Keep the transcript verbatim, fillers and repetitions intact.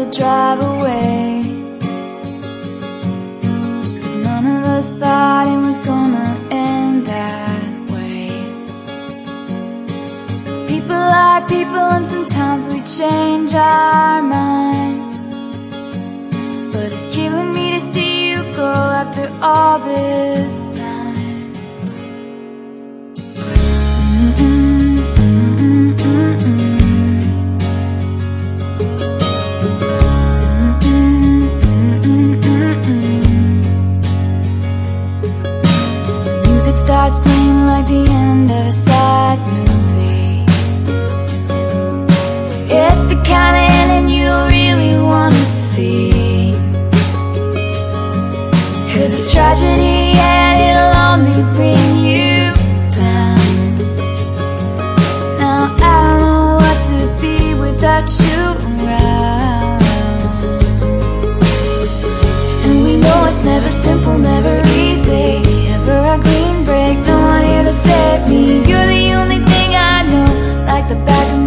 we'll drive away, 'cause none of us thought it was gonna end that way. People are people, and sometimes we change our minds, but it's killing me to see you go after all this time. Starts playing like the end of a sad movie. It's the kind of ending you don't really want to see, 'cause it's tragedy and it'll only bring you down. Now I don't know what to be without you around, and we know it's never simple, never easy, never a clean break, no one here to save me. You're the only thing I know, like the back of my